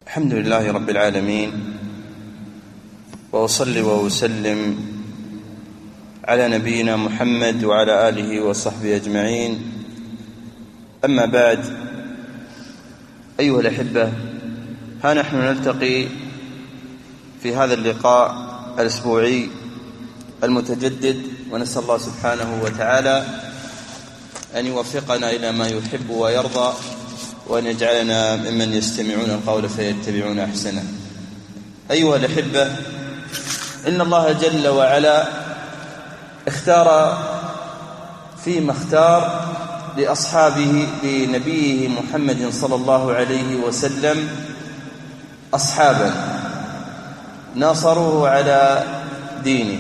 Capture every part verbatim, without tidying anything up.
الحمد لله رب العالمين، وأصلي وأسلم على نبينا محمد وعلى آله وصحبه أجمعين. أما بعد، أيها الأحبة، ها نحن نلتقي في هذا اللقاء الأسبوعي المتجدد، ونسأل الله سبحانه وتعالى أن يوفقنا إلى ما يحب ويرضى، وأن يجعلنا ممن يستمعون القول فيتبعون أحسنه. أيها الأحبة، إن الله جل وعلا اختار فيما اختار لأصحابه لنبيه محمد صلى الله عليه وسلم أصحابا ناصروه على دينه،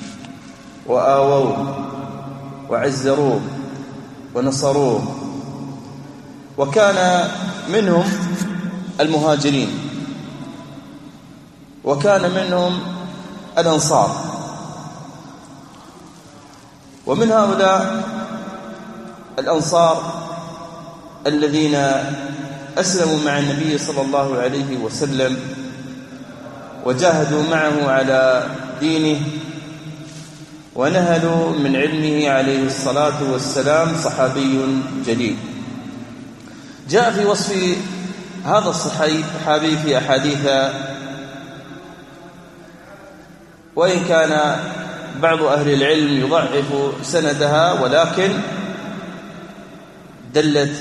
وآووه وعزروه ونصروه، وكان منهم المهاجرين، وكان منهم الأنصار. ومن هؤلاء الأنصار الذين أسلموا مع النبي صلى الله عليه وسلم وجاهدوا معه على دينه ونهلوا من علمه عليه الصلاة والسلام صحابي جليل. جاء في وصف هذا الصحابي في أحاديث، وإن كان بعض أهل العلم يضعف سندها، ولكن دلت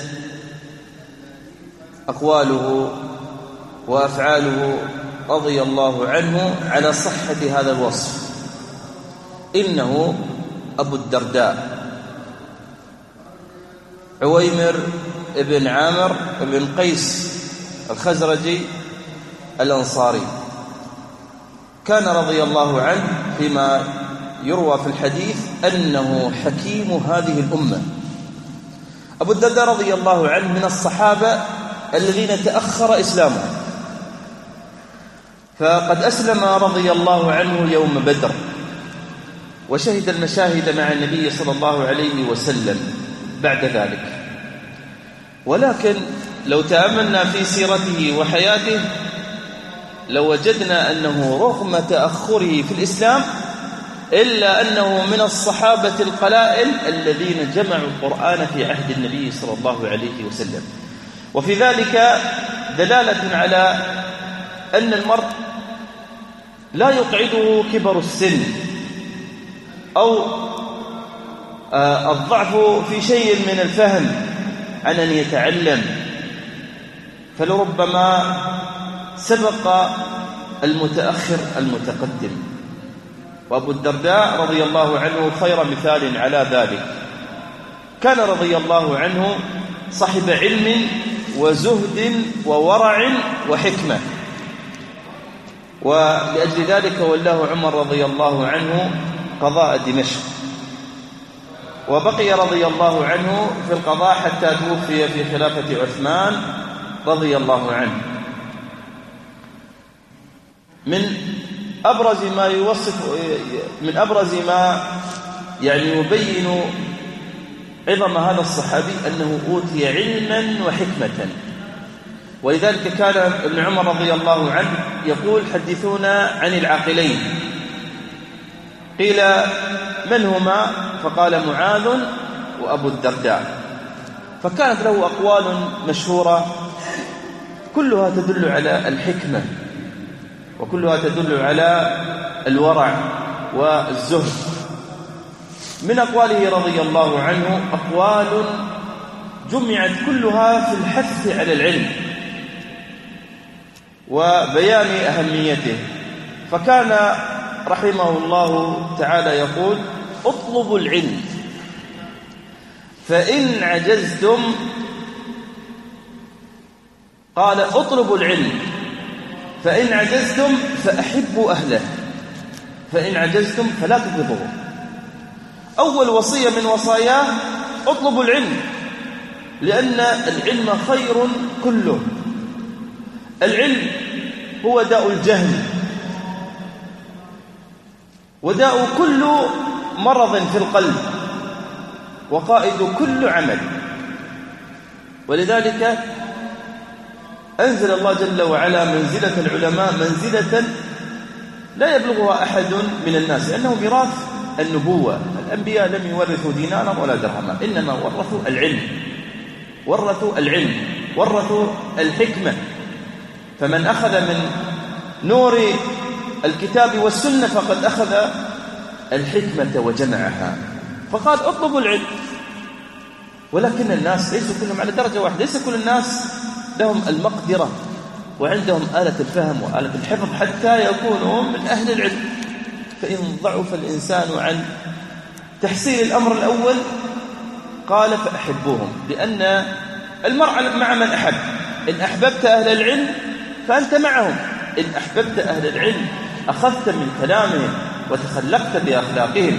أقواله وأفعاله رضي الله عنه على صحة هذا الوصف. إنه أبو الدرداء عويمر ابن عامر ابن قيس الخزرجي الأنصاري. كان رضي الله عنه فيما يروى في الحديث أنه حكيم هذه الأمة. أبو الدرداء رضي الله عنه من الصحابة الذين تأخر إسلامهم، فقد أسلم رضي الله عنه يوم بدر، وشهد المشاهد مع النبي صلى الله عليه وسلم بعد ذلك. ولكن لو تأملنا في سيرته وحياته لوجدنا أنه رغم تأخره في الإسلام إلا أنه من الصحابة القلائل الذين جمعوا القرآن في عهد النبي صلى الله عليه وسلم. وفي ذلك دلالة على أن المرء لا يقعده كبر السن أو الضعف في شيء من الفهم عن أن يتعلم، فلربما سبق المتأخر المتقدم. وأبو الدرداء رضي الله عنه خير مثال على ذلك. كان رضي الله عنه صاحب علم وزهد وورع وحكمة، ولأجل ذلك ولاه عمر رضي الله عنه قضاء دمشق، وبقي رضي الله عنه في القضاء حتى توفي في خلافة عثمان رضي الله عنه. من أبرز ما يوصف من أبرز ما يعني يبين عظم هذا الصحابي أنه أوتي علما وحكمة. ولذلك كان ابن عمر رضي الله عنه يقول: حدثونا عن العاقلين. قيل: من هما؟ فقال: معاذ وأبو الدرداء. فكانت له أقوال مشهورة كلها تدل على الحكمة، وكلها تدل على الورع والزهد. من أقواله رضي الله عنه أقوال جمعت كلها في الحث على العلم وبيان أهميته. فكان رحمه الله تعالى يقول: اطلبوا العلم فإن عجزتم، قال: اطلبوا العلم فإن عجزتم فأحبوا أهله، فإن عجزتم فلا تبغضوه. أول وصية من وصاياه اطلبوا العلم، لأن العلم خير كله. العلم هو داء الجهل، وداء كل مرض في القلب، وقائد كل عمل. ولذلك أنزل الله جل وعلا منزلة العلماء منزلة لا يبلغها أحد من الناس، لأنه ميراث النبوة. الأنبياء لم يورثوا دينارا ولا درهما، إنما ورثوا العلم، ورثوا العلم، ورثوا الحكمة. فمن أخذ من نور الكتاب والسنة فقد أخذ الحكمة وجمعها. فقال اطلبوا العلم. ولكن الناس ليسوا كلهم على درجة واحدة، ليس كل الناس لهم المقدرة وعندهم آلة الفهم وآلة الحفظ حتى يكونوا من أهل العلم. فإن ضعف الإنسان عن تحصيل الأمر الأول قال فأحبوهم، لأن المرء مع من أحب. إن أحببت أهل العلم فأنت معهم، إن أحببت أهل العلم أخذت من كلامهم وتخلقت بأخلاقهم.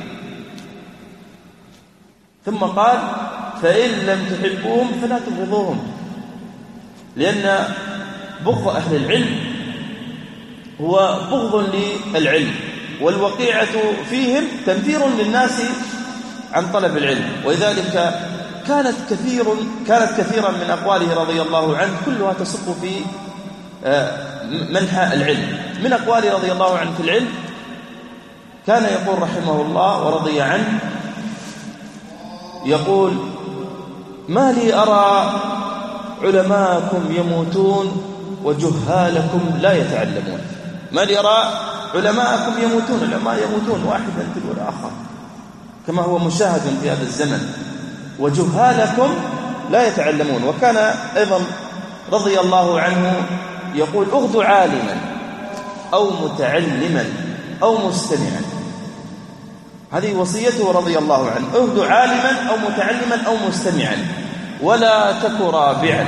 ثم قال فإن لم تحبوهم فلا تبغضوهم، لأن بغض أهل العلم هو بغض للعلم، والوقيعة فيهم تنفير للناس عن طلب العلم. ولذلك كانت كثير كانت كثيرا من أقواله رضي الله عنه كلها تصب في منحى العلم. من أقواله رضي الله عنه في العلم كان يقول رحمه الله ورضي عنه، يقول ما لي أرى علماءكم يموتون وجهالكم لا يتعلمون. ما لي أرى علماءكم يموتون، العلماء يموتون واحدا تلو الآخر كما هو مشاهد في هذا الزمن، وجهالكم لا يتعلمون. وكان أيضا رضي الله عنه يقول اغدوا عالما أو متعلما أو مستمعا. هذه وصيته رضي الله عنه، اغدوا عالما أو متعلما أو مستمعا ولا تك رابعا.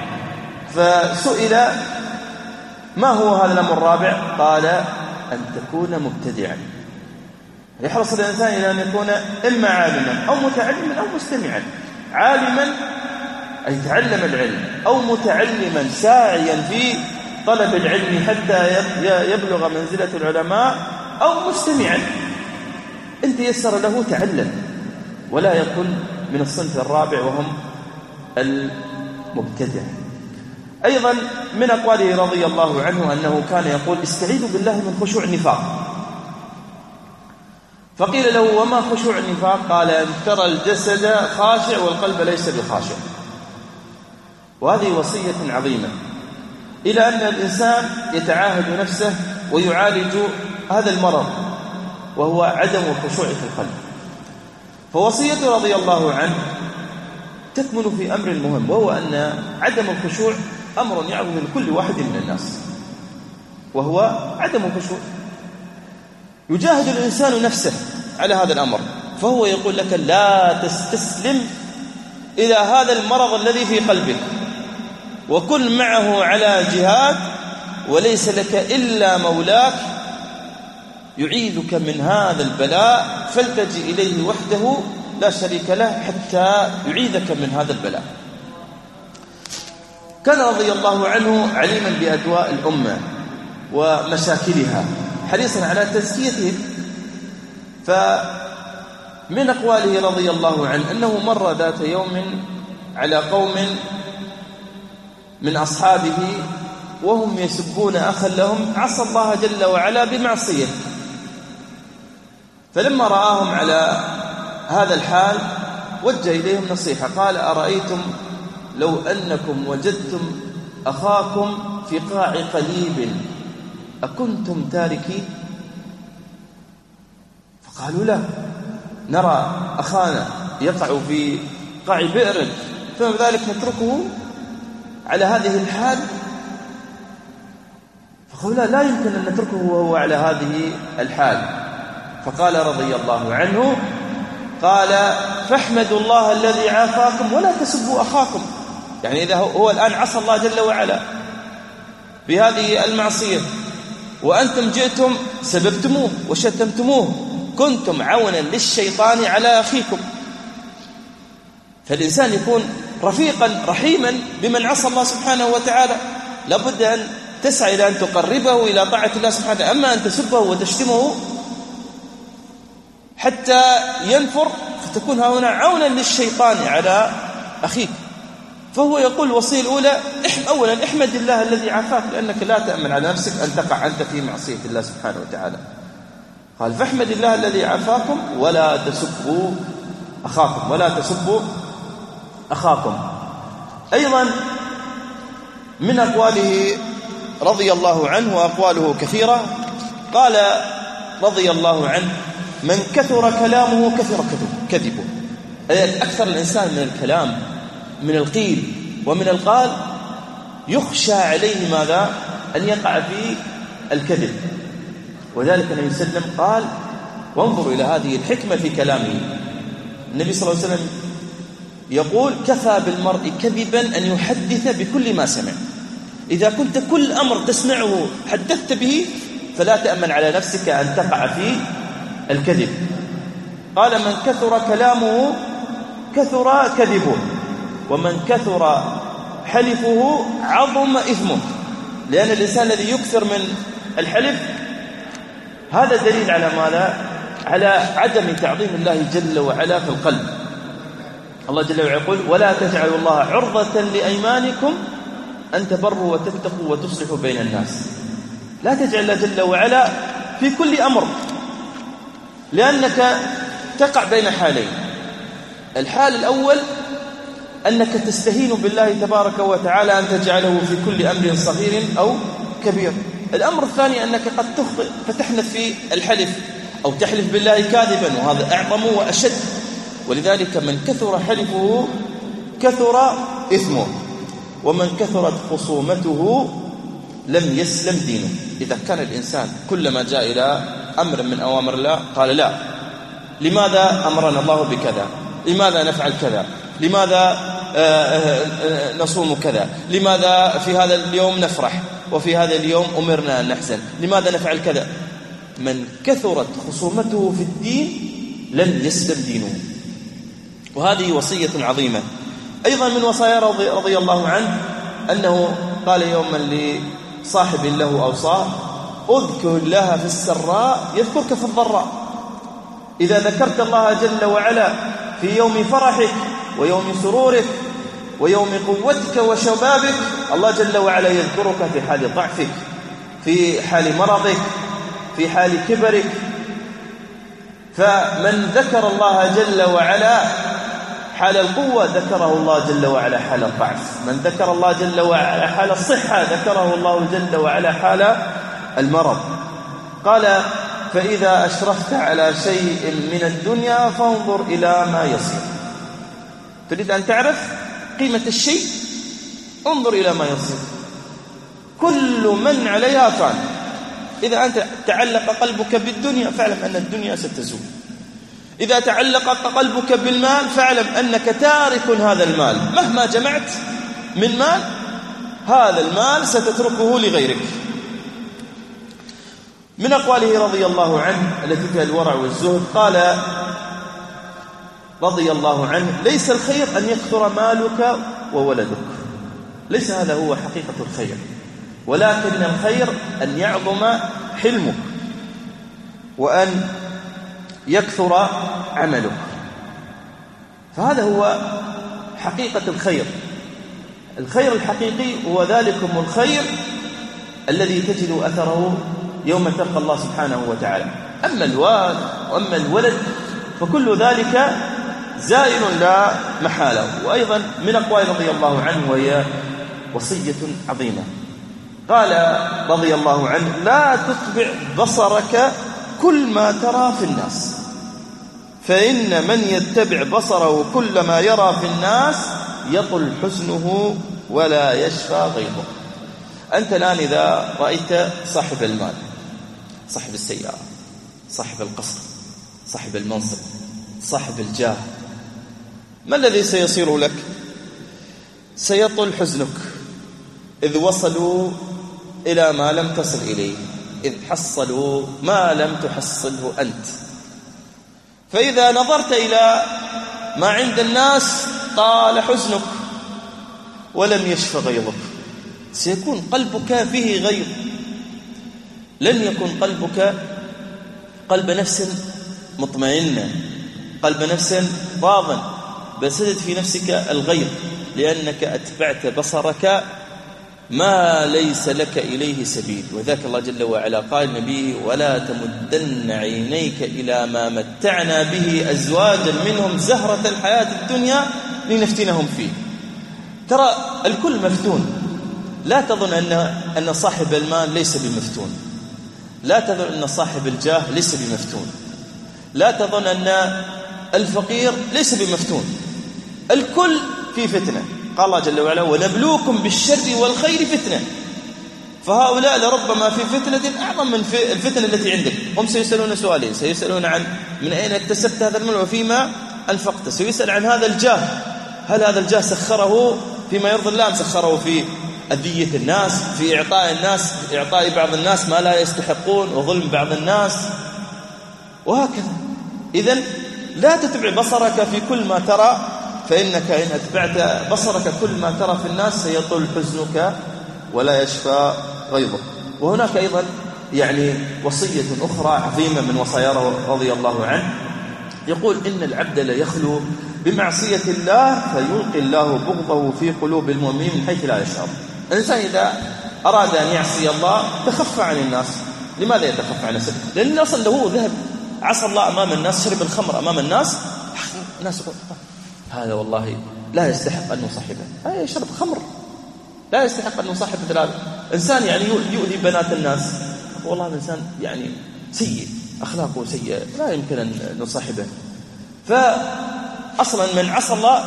فسئل ما هو هذا الأمر الرابع؟ قال أن تكون مبتدعا. يحرص الإنسان إلى أن يكون إما عالما أو متعلما أو مستمعا. عالما أي تعلم العلم، أو متعلما ساعيا في طلب العلم حتى يبلغ منزلة العلماء، أو مستمعا إن تيسر له تعلم، ولا يكن من الصنف الرابع وهم المبتدع. أيضا من أقواله رضي الله عنه أنه كان يقول استعيذوا بالله من خشوع النفاق. فقيل له وما خشوع النفاق؟ قال أن ترى الجسد خاشع والقلب ليس بخاشع. وهذه وصية عظيمة إلى أن الإنسان يتعاهد نفسه ويعالج هذا المرض وهو عدم الخشوع في القلب. فوصيته رضي الله عنه تكمن في أمر مهم، وهو أن عدم الخشوع أمر يعظم لكل واحد من الناس، وهو عدم الخشوع. يجاهد الإنسان نفسه على هذا الأمر، فهو يقول لك لا تستسلم إلى هذا المرض الذي في قلبك، وكن معه على جهاد، وليس لك إلا مولاك يعيذك من هذا البلاء، فالتجئ إليه وحده لا شريك له حتى يعيذك من هذا البلاء. كان رضي الله عنه عليما بأدواء الأمة ومشاكلها، حريصا على تزكيتهم. فمن أقواله رضي الله عنه أنه مر ذات يوم على قوم من أصحابه وهم يسبون أخا لهم عصى الله جل وعلا بمعصية، فلما رآهم على هذا الحال وجه إليهم نصيحة، قال أرأيتم لو أنكم وجدتم أخاكم في قاع قليب أكنتم تاركي؟ فقالوا لا، نرى أخانا يقع في قاع بئر ثم بذلك نتركه على هذه الحال. فقالوا لا, لا يمكن أن نتركه وهو على هذه الحال. فقال رضي الله عنه قال فاحمدوا الله الذي عافاكم ولا تسبوا أخاكم. يعني إذا هو الآن عصى الله جل وعلا بهذه المعصية وأنتم جئتم سببتموه وشتمتموه، كنتم عونا للشيطان على أخيكم. فالإنسان يكون رفيقا رحيما بمن عصى الله سبحانه وتعالى، لابد أن تسعى إلى أن تقربه إلى طاعة الله سبحانه. أما أن تسبه وتشتمه حتى ينفر فتكون هنا عونا للشيطان على أخيك. فهو يقول الوصية الأولى أولا احمد الله الذي عافاك، لأنك لا تأمن على نفسك أن تقع أنت في معصية الله سبحانه وتعالى. قال فاحمد الله الذي عافاكم ولا تسبوا أخاكم ولا تسبوا أخاكم. أيضا من أقواله رضي الله عنه، وأقواله كثيرة، قال رضي الله عنه من كثر كلامه كثر كذبه. أكثر الإنسان من الكلام، من القيل ومن القال، يخشى عليه ماذا؟ أن يقع في الكذب. وذلك النبي صلى الله عليه وسلم قال وانظروا إلى هذه الحكمة في كلامه. النبي صلى الله عليه وسلم يقول كفى بالمرء كذبا أن يحدث بكل ما سمع. إذا كنت كل أمر تسمعه حدثت به فلا تأمن على نفسك أن تقع في الكذب. قال من كثر كلامه كثر كذبه، ومن كثر حلفه عظم إثمه. لأن الإنسان الذي يكثر من الحلف هذا دليل على ماذا؟ على عدم تعظيم الله جل وعلا في القلب. الله جل وعلا يقول ولا تجعلوا الله عرضة لأيمانكم أن تبروا وتتقوا وتصلحوا بين الناس. لا تجعل الله جل وعلا في كل أمر، لأنك تقع بين حالين. الحال الأول أنك تستهين بالله تبارك وتعالى أن تجعله في كل أمر صغير أو كبير. الأمر الثاني أنك قد تخطئ فتحنث في الحلف أو تحلف بالله كاذبا، وهذا أعظم وأشد. ولذلك من كثر حلفه كثر إثمه، ومن كثرت خصومته لم يسلم دينه. إذا كان الإنسان كلما جاء إلى أمر من أوامر الله قال لا، لماذا أمرنا الله بكذا؟ لماذا نفعل كذا؟ لماذا نصوم كذا؟ لماذا في هذا اليوم نفرح وفي هذا اليوم أمرنا أن نحزن؟ لماذا نفعل كذا؟ من كثرت خصومته في الدين لن يسلم دينه. وهذه وصية عظيمة. أيضا من وصايا رضي, رضي الله عنه أنه قال يوما لصاحب له أوصاه اذكر الله في السراء يذكرك في الضراء. إذا ذكرت الله جل وعلا في يوم فرحك ويوم سرورك ويوم قوتك وشبابك، الله جل وعلا يذكرك في حال ضعفك، في حال مرضك، في حال كبرك. فمن ذكر الله جل وعلا حال القوة ذكره الله جل وعلا حال الضعف، من ذكر الله جل وعلا حال الصحة ذكره الله جل وعلا حال المرض. قال فإذا أشرفت على شيء من الدنيا فانظر إلى ما يصير. تريد أن تعرف قيمة الشيء؟ انظر إلى ما يصير. كل من عليها فان. إذا أنت تعلق قلبك بالدنيا فاعلم أن الدنيا ستزول. إذا تعلق قلبك بالمال فاعلم أنك تارك هذا المال، مهما جمعت من مال هذا المال ستتركه لغيرك. من أقواله رضي الله عنه التي فيها الورع والزهد قال رضي الله عنه ليس الخير أن يكثر مالك وولدك، ليس هذا هو حقيقة الخير، ولكن الخير أن يعظم حلمك وأن يكثر عملك. فهذا هو حقيقة الخير. الخير الحقيقي هو ذلكم الخير الذي تجد أثره يوم تلقى الله سبحانه وتعالى. أما الوالد وأما الولد فكل ذلك زائل لا محالة. وأيضا من أقوال رضي الله عنه وهي وصية عظيمة قال رضي الله عنه لا تتبع بصرك كل ما ترى في الناس، فإن من يتبع بصره كل ما يرى في الناس يطل حزنه ولا يشفى غيظه. أنت الآن إذا رأيت صاحب المال، صاحب السيارة، صاحب القصر، صاحب المنصب، صاحب الجاه، ما الذي سيصير لك؟ سيطل حزنك إذ وصلوا إلى ما لم تصل إليه، إذ حصلوا ما لم تحصله أنت. فإذا نظرت إلى ما عند الناس طال حزنك ولم يشف غيظك، سيكون قلبك فيه غيظ، لن يكون قلبك قلب نفس مطمئنة، قلب نفس راضٍ، بل سجد في نفسك الغيظ لأنك أتبعت بصرك ما ليس لك إليه سبيل. وذاك الله جل وعلا قال نبيه: ولا تمدن عينيك إلى ما متعنا به أزواجا منهم زهرة الحياة الدنيا لنفتنهم فيه. ترى الكل مفتون، لا تظن أن أن صاحب المال ليس بمفتون، لا تظن أن صاحب الجاه ليس بمفتون، لا تظن أن الفقير ليس بمفتون، الكل في فتنة. قال الله جل وعلا: ونبلوكم بالشر والخير فتنة. فهؤلاء لربما في فتنة أعظم من الفتنة التي عندك. هم سيسألون سؤالين: سيسألون عن من أين اكتسبت هذا المال وفيما أنفقت، سيسأل عن هذا الجاه، هل هذا الجاه سخره فيما يرضي الله أم سخره في أذية الناس، في إعطاء الناس في إعطاء بعض الناس ما لا يستحقون وظلم بعض الناس، وهكذا. إذن لا تتبع بصرك في كل ما ترى، فإنك إن أتبعت بصرك كل ما ترى في الناس سيطول حزنك ولا يشفى غيظك. وهناك أيضا يعني وصية أخرى عظيمة من وصايا رضي الله عنه، يقول: إن العبد لا يخلو بمعصية الله فيلقي الله بغضه في قلوب المؤمنين من حيث لا يشعر. الإنسان إذا أراد أن يعصي الله تخفى عن الناس. لماذا يتخفى عن الناس؟ لأن أصلا له ذهب عصى الله أمام الناس، شرب الخمر أمام الناس، الناس يقول: هذا والله لا يستحق أن نصاحبه، هذا يشرب خمر، لا يستحق أن نصاحب مثل هذا. إنسان يعني يؤذي بنات الناس، والله الإنسان يعني سيء، أخلاقه سيئة، لا يمكن أن نصاحبه. فأصلا من عصى الله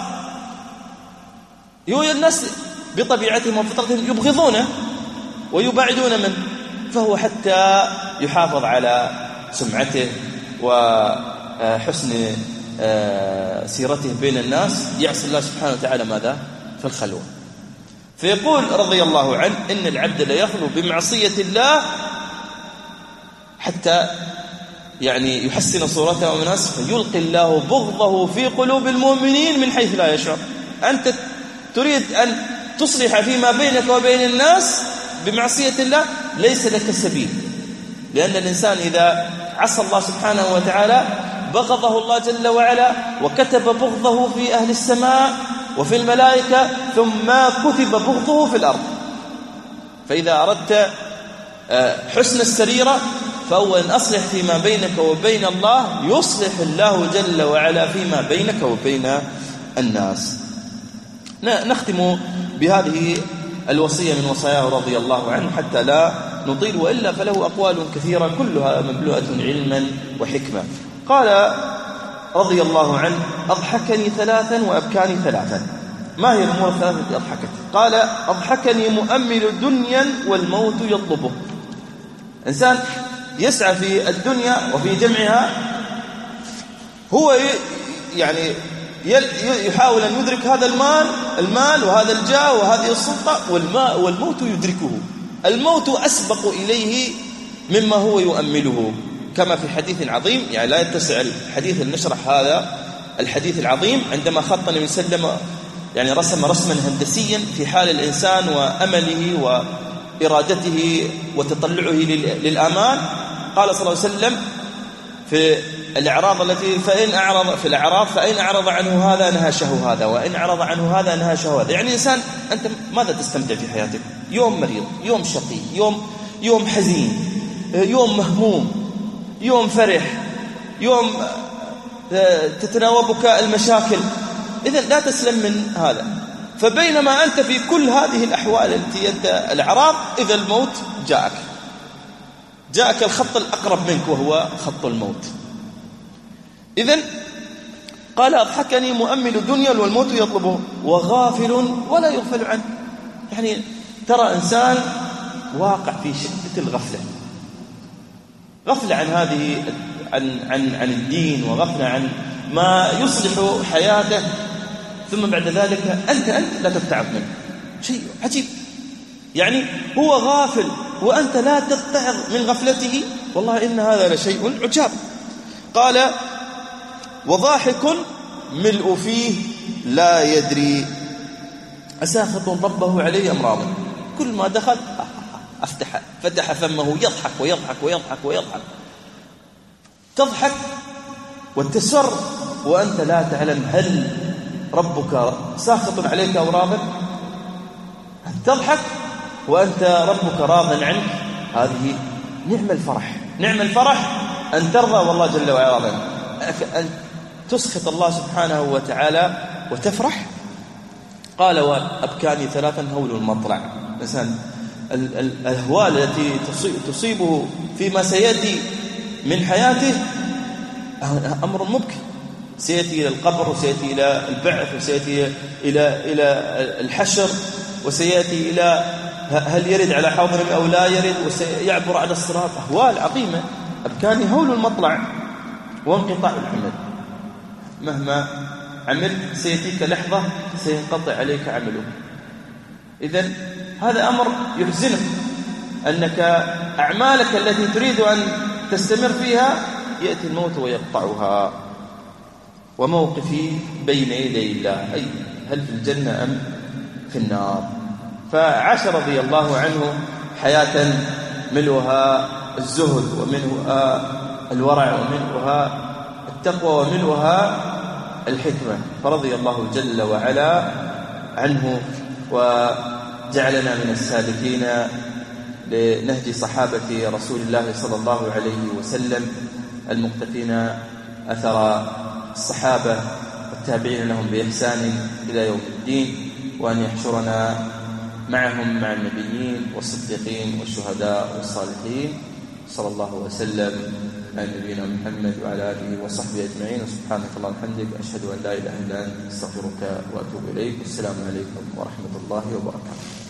يوجد الناس بطبيعتهم وفطرتهم يبغضونه ويبعدون منه، فهو حتى يحافظ على سمعته وحسن سيرته بين الناس يعصي الله سبحانه وتعالى ماذا؟ في الخلوة. فيقول رضي الله عنه: إن العبد لا يخلو بمعصية الله حتى يعني يحسن صورته أمام الناس فيلقي الله بغضه في قلوب المؤمنين من حيث لا يشعر. أنت تريد أن تصلح فيما بينك وبين الناس بمعصية الله، ليس لك سبيل، لأن الإنسان إذا عصى الله سبحانه وتعالى بغضه الله جل وعلا وكتب بغضه في أهل السماء وفي الملائكة، ثم كتب بغضه في الأرض. فإذا أردت حسن السريرة فأولا أصلح فيما بينك وبين الله، يصلح الله جل وعلا فيما بينك وبين الناس. نختم بهذه الوصية من وصاياه رضي الله عنه حتى لا نطيل، وإلا فله أقوال كثيرة كلها مملوءة علما وحكمة. قال رضي الله عنه: أضحكني ثلاثا وأبكاني ثلاثا. ما هي الأمور الثلاثة التي أضحكت؟ قال: أضحكني مؤمل دنيا والموت يطلبه. إنسان يسعى في الدنيا وفي جمعها، هو يعني يحاول أن يدرك هذا المال المال وهذا الجاه وهذه السلطة، والماء والموت يدركه. الموت أسبق إليه مما هو يؤمله، كما في حديث عظيم، يعني لا يتسع الحديث أن نشرح هذا الحديث العظيم، عندما خط النبي صلى الله عليه وسلم يعني رسم رسما هندسيا في حال الإنسان وأمله وإرادته وتطلعه للآمال. قال صلى الله عليه وسلم في الأعراض التي فإن أعرض في الأعراض فإن أعرض عنه هذا نهاشه هذا، وإن أعرض عنه هذا نهاشه هذا. يعني الإنسان أنت ماذا تستمتع في حياتك؟ يوم مريض، يوم شقي، يوم يوم حزين، يوم مهموم، يوم فرح، يوم تتناوبك المشاكل. إذن لا تسلم من هذا. فبينما أنت في كل هذه الأحوال التي أنت الأعراض، إذا الموت جاءك جاءك الخط الأقرب منك وهو خط الموت. إذن قال: أضحكني مؤمل الدنيا والموت يطلبه وغافل ولا يغفل عنه. يعني ترى إنسان واقع في شدة الغفلة، غفلة عن هذه عن عن عن الدين، وغفلة عن ما يصلح حياته، ثم بعد ذلك أنت أنت لا تتعظ منه. شيء عجيب، يعني هو غافل وأنت لا تتعظ من غفلته. والله إن هذا لشيء عجاب. قال: وضاحك ملء فيه لا يدري أساخط ربه عليه أمراض. كل ما دخل أفتح فتح فمه يضحك ويضحك ويضحك ويضحك. تضحك وتسر وأنت لا تعلم هل ربك ساخط عليك أو راض؟ أن تضحك وأنت ربك راض عنك، هذه نعم الفرح. نعم الفرح أن ترضى والله جل وعلا راض عنك. أن تسخط الله سبحانه وتعالى وتفرح. قال وأبكاني ثلاثا هول المطلع. مثلا الأهوال التي تصيبه فيما سيأتي من حياته أمر مبكي، سيأتي إلى القبر وسيأتي إلى البعث وسيأتي إلى إلى الحشر وسيأتي إلى هل يرد على حوض أو لا يرد وسيعبر على الصراط. أهوال عظيمة. أبكاني هول المطلع وانقطاع الحمل. مهما عملت سيأتيك لحظة سينقطع عليك عملك. إذن هذا أمر يحزنك، أنك أعمالك التي تريد أن تستمر فيها يأتي الموت ويقطعها. وموقفي بين يدي الله، أي هل في الجنة أم في النار. فعاش رضي الله عنه حياة ملؤها الزهد ومنها الورع ومنها التقوى ومنها الحكمة، فرضي الله جل وعلا عنه وجعلنا من السالكين لنهج صحابة رسول الله صلى الله عليه وسلم المقتفين أثر الصحابة والتابعين لهم بإحسان إلى يوم الدين، وأن يحشرنا معهم مع النبيين والصديقين والشهداء والصالحين. صلى الله وسلم على نبينا محمد وعلى آله وصحبه أجمعين. سبحانك اللهم وبحمدك أشهد أن لا إله إلا أنت أستغفرك وأتوب إليك. والسلام عليكم ورحمة الله وبركاته.